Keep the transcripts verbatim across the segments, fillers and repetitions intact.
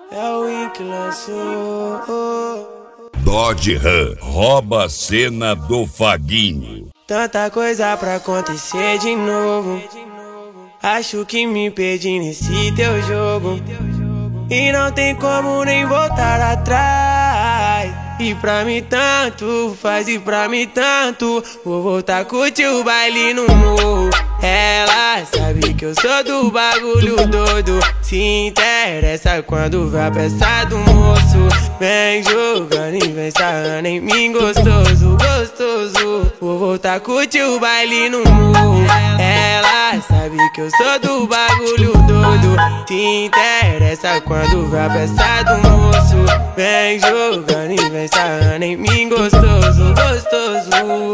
É o Win que lançou. Dodge Ram rouba a cena do Faguinho. Tanta coisa pra acontecer de novo. Acho que me perdi nesse teu jogo. E não tem como nem voltar atrás. E pra mim tanto faz, e pra mim tanto. Vou voltar a curtir o baile no morro. Ela sabe que eu sou do bagulho doido. Se interessa quando vai a peça do moço. Vem jogando e vem sarrando em mim gostoso, gostoso. Vou voltar a curtir o baile no morro. Ela sabe que eu sou do bagulho doido. Se interessa quando vai a peça do moço. Vem jogando e vem sarrando em mim gostoso, gostoso.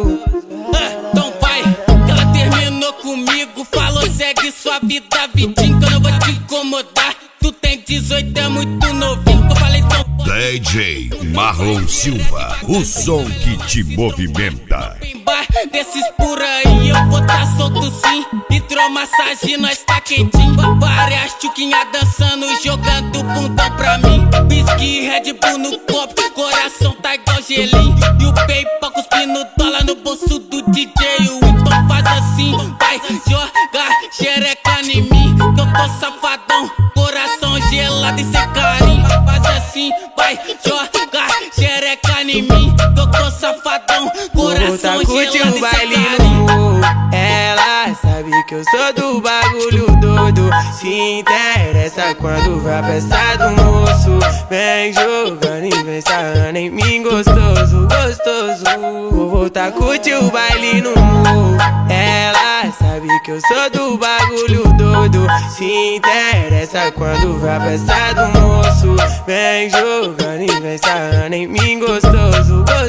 Ah, então vai, que ela terminou comigo. Falou segue sua vida, vidinho, que eu não vou te incomodar. Tu tem dezoito, é muito novinho, que eu falei tão. D J Marlon Silva, o som que te movimenta. Desses por aí eu vou tá solto sim. Hidromassagem, nós tá quentinho. Várias tchuquinhas dançando, jogando bundão pra mim. Whisky, Red Bull no copo, coração tá igual gelinho. E o PayPal cuspindo dólar no bolso do D J. O então faz assim, vai jogar xereca em mim, que eu tô safadão, coração gelado e sem carinho. Faz assim, vai jogar xereca em mim, que eu tô safadão, coração gelado. O baile no morro. Ela sabe que eu sou do bagulho doido. Se interessa quando vai a peça do moço. Vem jogando e vem sarrando em mim gostoso, gostoso. Vou voltar a curtir o baile no morro. Ela sabe que eu sou do bagulho doido. Se interessa quando vai a peça do moço. Vem jogando e vem sarrando em mim gostoso, gostoso.